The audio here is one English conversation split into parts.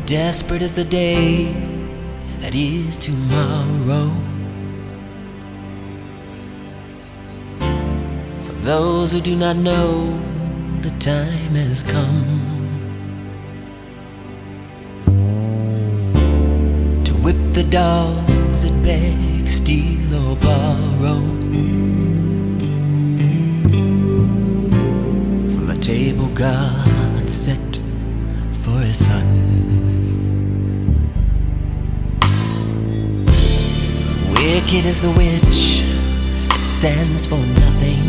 Desperate is the day that is tomorrow. For those who do not know, the time has come to whip the dogs that beg, steal or borrow from the table God set for his son. Wicked is the witch that stands for nothing.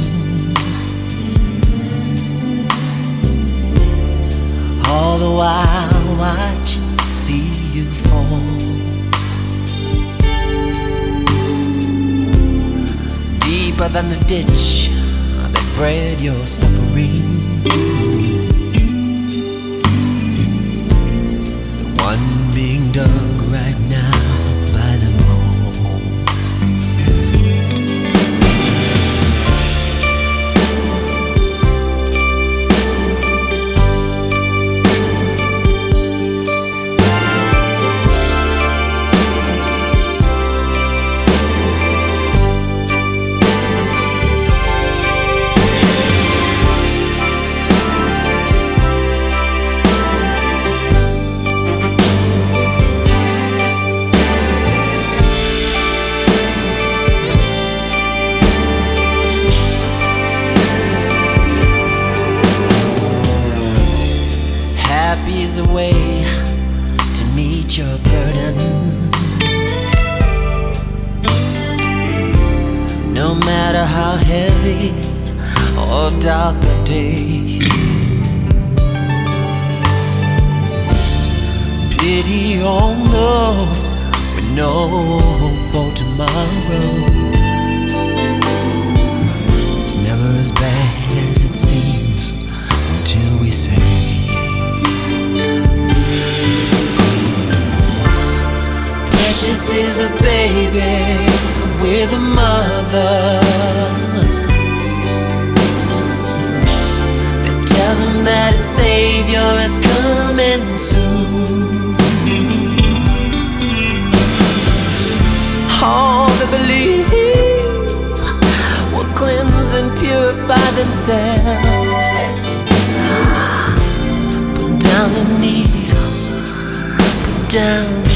All the while watch, see you fall. Deeper than the ditch that bred your suffering. The one being dug right now by them all. Happy is a way to meet your burdens, no matter how heavy or dark the day. Pity on those with no hope for tomorrow. It's never as bad as it seems until we say precious is the baby with a mother that tells him that its Savior is coming soon. All that believe will cleanse and purify themselves. Put down the needle, put down the